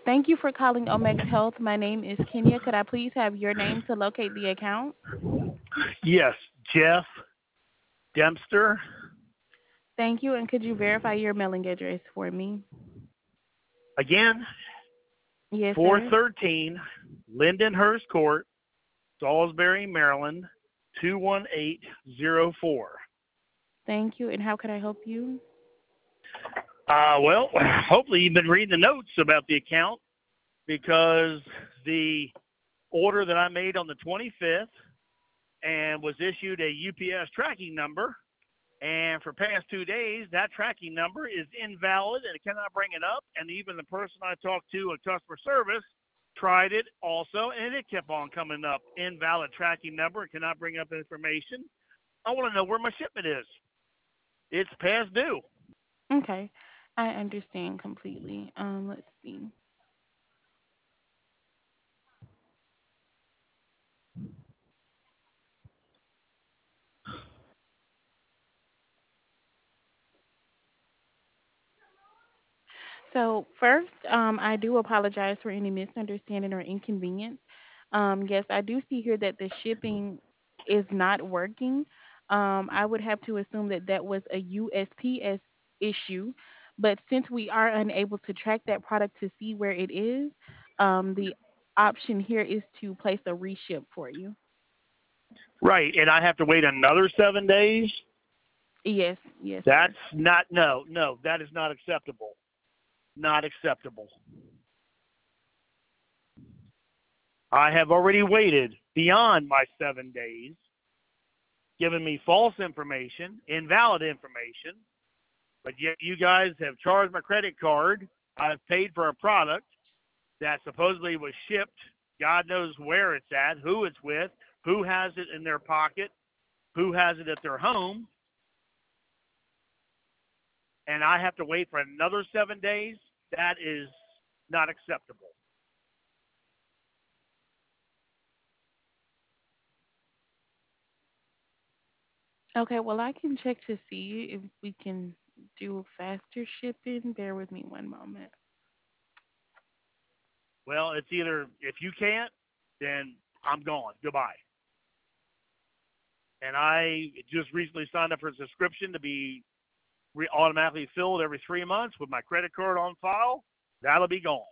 Thank you for calling Omega Health. My name is Kenya. Could I please have your name to locate the account? Yes, Jeff Dempster. Thank you. And could you verify your mailing address for me? Again, Yes, sir. 413 Lindenhurst Court, Salisbury, Maryland, 21804. Thank you. And how can I help you? Well, hopefully you've been reading the notes about the account because the order that I made on the 25th and was issued a UPS tracking number. And for past 2 days, that tracking number is invalid and it cannot bring it up. And even the person I talked to at customer service tried it also, and it kept on coming up. Invalid tracking number, it cannot bring up information. I want to know where my shipment is. It's past due. Okay. I understand completely. Let's see. So first, I do apologize for any misunderstanding or inconvenience. Yes, I do see here that the shipping is not working. I would have to assume that that was a USPS issue, but since we are unable to track that product to see where it is, the option here is to place a reship for you. Right, and I have to wait another 7 days? Yes, yes, That's sir. not, no, no, that is not acceptable. Not acceptable. I have already waited beyond my 7 days, given me false information, invalid information, but yet you guys have charged my credit card. I've paid for a product that supposedly was shipped. God knows where it's at, who it's with, who has it in their pocket, who has it at their home, and I have to wait for another 7 days. That is not acceptable. Okay, well, I can check to see if we can do faster shipping. Bear with me one moment. Well, it's either if you can't, then I'm gone. Goodbye. And I just recently signed up for a subscription to be automatically filled every 3 months with my credit card on file. That'll be gone.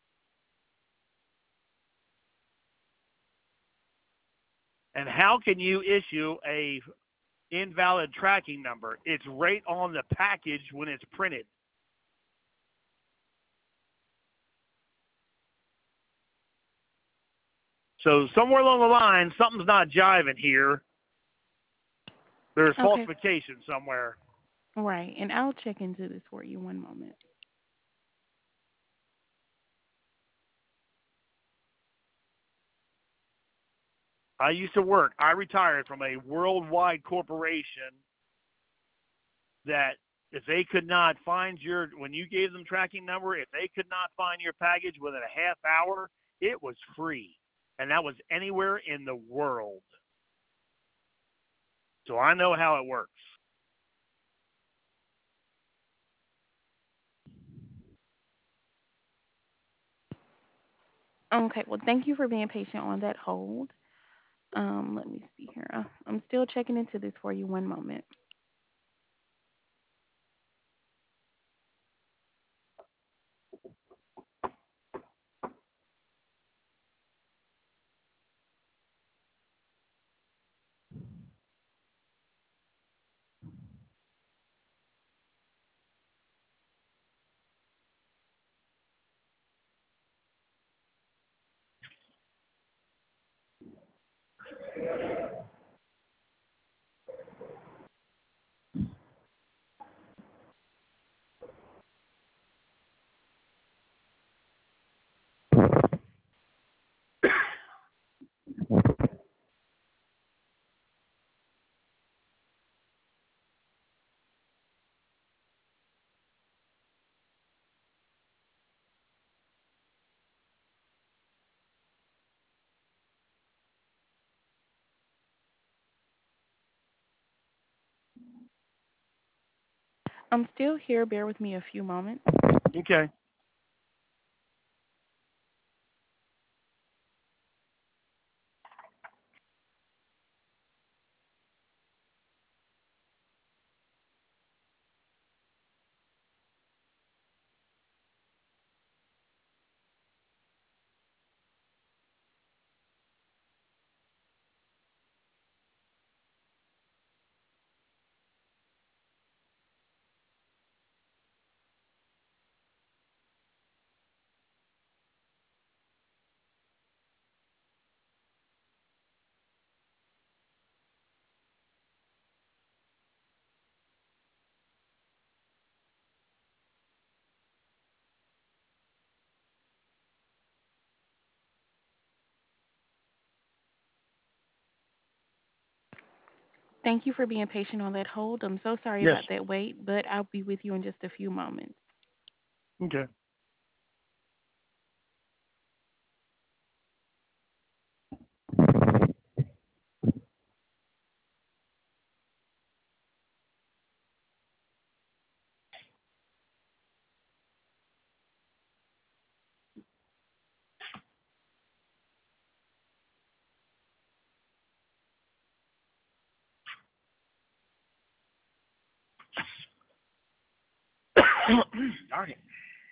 And how can you issue a invalid tracking number? It's right on the package when it's printed. So somewhere along the line, something's not jiving here. There's Okay, falsification somewhere. right. And I'll check into this for you one moment. I used to work. I retired from a worldwide corporation that if they could not find when you gave them tracking number, if they could not find your package within a half hour, it was free. And that was anywhere in the world. So I know how it works. Okay, well, thank you for being patient on that hold. Let me see here. I'm still checking into this for you. One moment. I'm still here. Bear with me a few moments. Okay. Thank you for being patient on that hold. I'm so sorry Yes. about that wait, but I'll be with you in just a few moments. Okay. Darn it.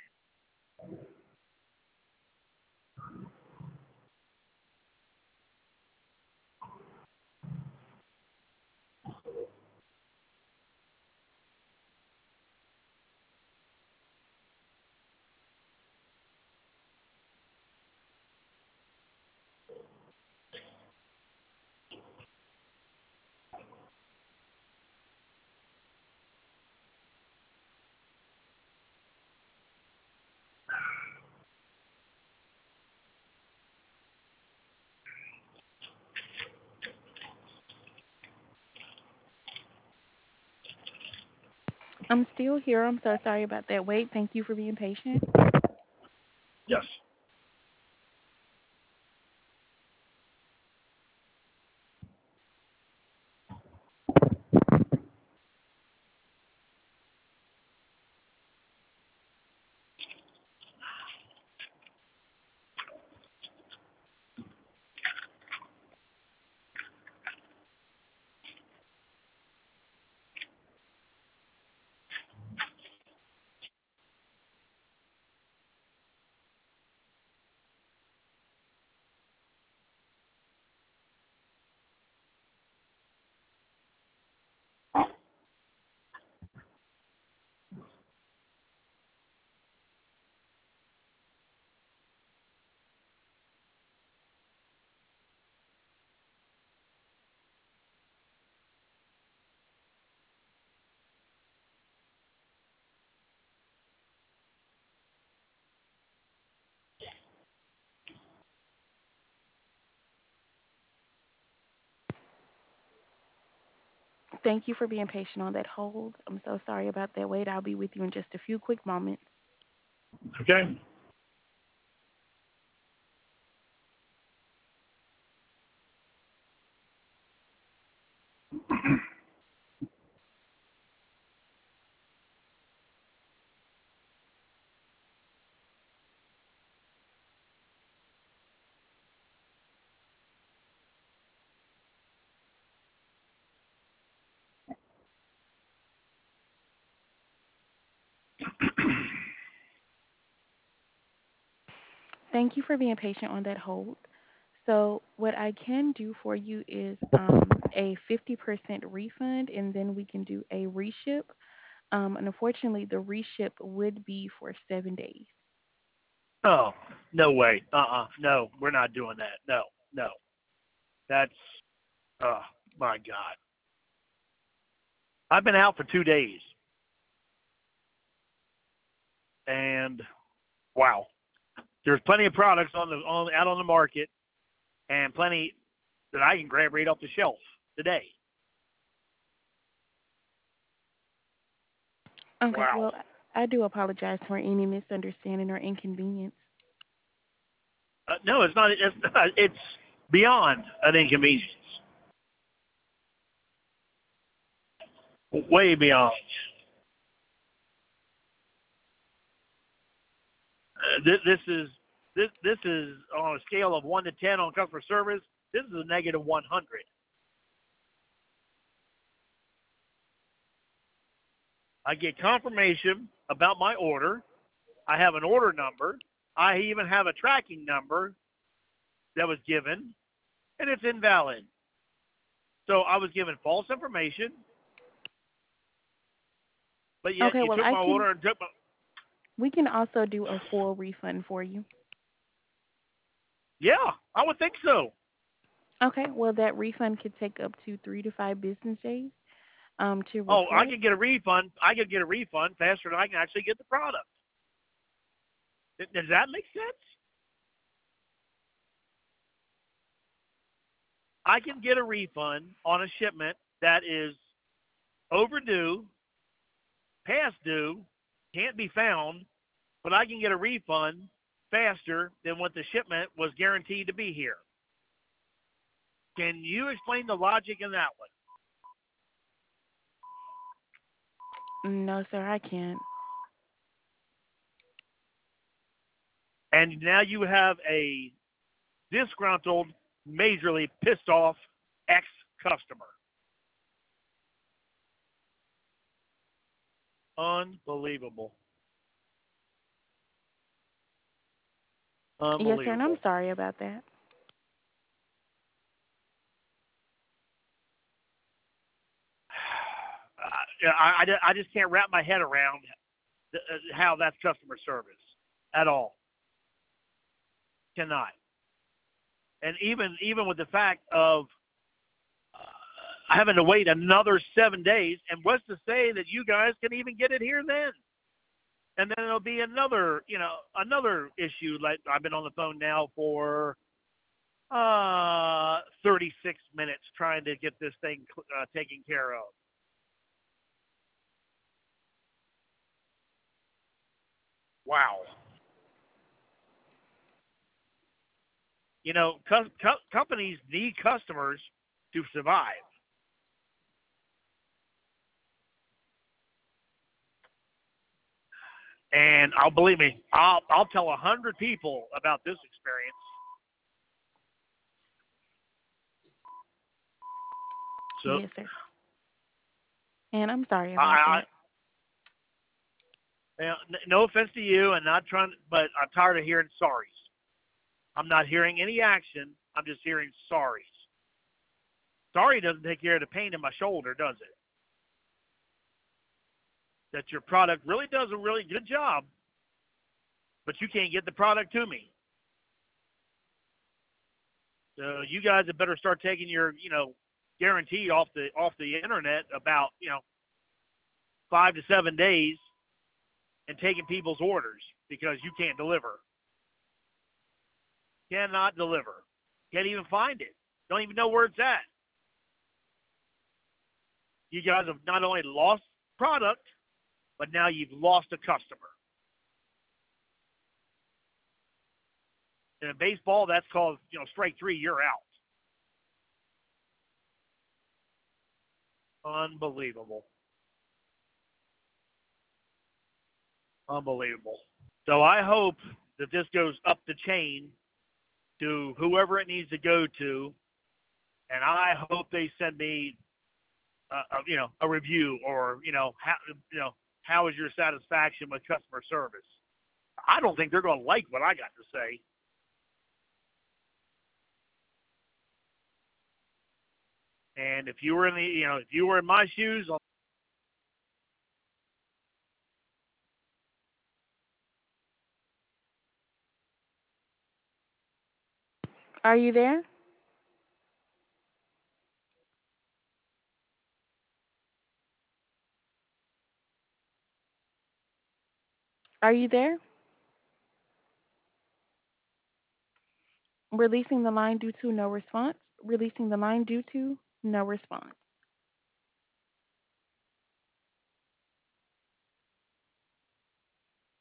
I'm still here. I'm so sorry about that wait. Thank you for being patient. Yes. Thank you for being patient on that hold. I'm so sorry about that wait. I'll be with you in just a few quick moments. Okay. Thank you for being patient on that hold. So, what I can do for you is a 50% refund, and then we can do a reship. And unfortunately, the reship would be for 7 days. Oh, no way. No, we're not doing that. No, no. That's, oh, my God. I've been out for 2 days, and wow. There's plenty of products out on the market, and plenty that I can grab right off the shelf today. Okay, Wow. well, I do apologize for any misunderstanding or inconvenience. No, it's not. It's beyond an inconvenience. Way beyond. This is on a scale of 1 to 10 on customer service. This is a negative 100. I get confirmation about my order. I have an order number. I even have a tracking number that was given, and it's invalid. So I was given false information, but yet Okay, you well, took my order and took my. we can also do a full refund for you. Yeah, I would think so. Okay, well, that refund could take up to 3 to 5 business days to Oh, I reflect. could get a refund. I could get a refund faster than I can actually get the product. Does that make sense? I can get a refund on a shipment that is overdue, past due, can't be found, but I can get a refund faster than what the shipment was guaranteed to be here. Can you explain the logic in that one? No, sir, I can't. And now you have a disgruntled, majorly pissed off ex customer. Unbelievable. Yes, sir, and I'm Unbelievable. sorry about that. I just can't wrap my head around how that's customer service at all. Cannot. And even with the fact of having to wait another 7 days, and what's to say that you guys can even get it here then? And then there'll be another, another issue. Like I've been on the phone now for 36 minutes trying to get this thing taken care of. Wow. Companies need customers to survive. And I'll believe me, I'll tell 100 people about this experience. So Yes, sir. And I'm sorry about I, that. no offense to you, and not trying, but I'm tired of hearing sorries. I'm not hearing any action. I'm just hearing sorries. Sorry doesn't take care of the pain in my shoulder, does it? That your product really does a really good job, but you can't get the product to me. So you guys had better start taking your, guarantee off the internet about, 5 to 7 days and taking people's orders because you can't deliver. Cannot deliver. Can't even find it. Don't even know where it's at. You guys have not only lost product, but now you've lost a customer. And in baseball, that's called, strike three, you're out. Unbelievable. Unbelievable. So I hope that this goes up the chain to whoever it needs to go to, and I hope they send me, a review or how is your satisfaction with customer service? I don't think they're going to like what I got to say. And if you were in if you were in my shoes, Are you there? Are you there? Releasing the line due to no response. Releasing the line due to no response.